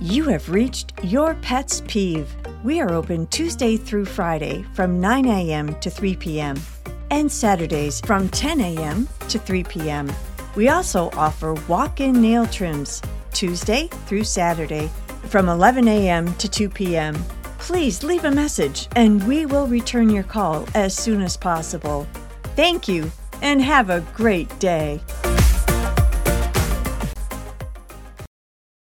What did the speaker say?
You have reached Your Pet's Peeve. We are open Tuesday through Friday from 9 a.m. to 3 p.m. and Saturdays from 10 a.m. to 3 p.m. We also offer walk-in nail trims Tuesday through Saturday from 11 a.m. to 2 p.m. Please leave a message and we will return your call as soon as possible. Thank you and have a great day.